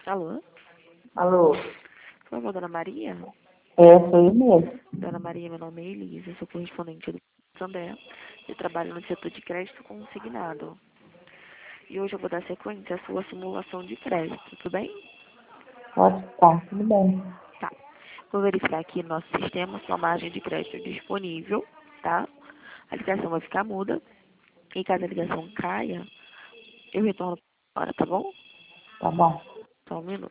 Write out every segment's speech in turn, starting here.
Alô? Alô? Por favor, Dona Maria? Sou eu mesmo. Dona Maria, meu nome é Elisa, sou correspondente do Santander. Eu trabalho no setor de crédito consignado. E hoje eu vou dar sequência à sua simulação de crédito, tudo bem? Pode estar, tudo bem. Tá. Vou verificar aqui no nosso sistema sua margem de crédito disponível, tá? A ligação vai ficar muda. E caso a ligação caia, eu retorno para, tá bom? Tá bom. Só um minuto.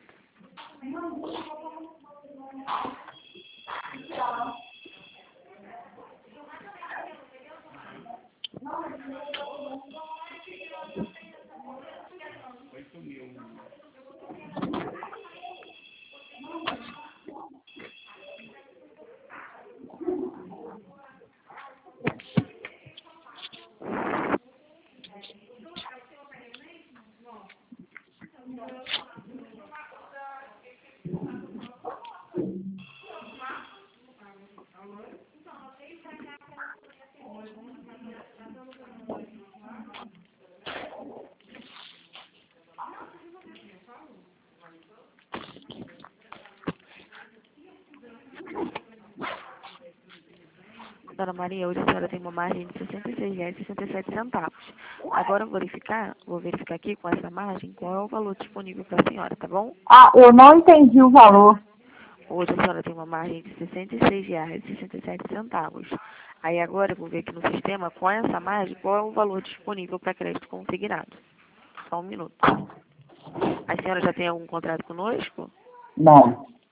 Dona Maria, hoje a senhora tem uma margem de R$ 66,67. Agora vou verificar aqui com essa margem qual é o valor disponível para a senhora, tá bom? Eu não entendi o valor. Hoje a senhora tem uma margem de R$ 66,67. Aí agora eu vou ver aqui no sistema com essa margem qual é o valor disponível para crédito consignado. Só um minuto. A senhora já tem algum contrato conosco? Não.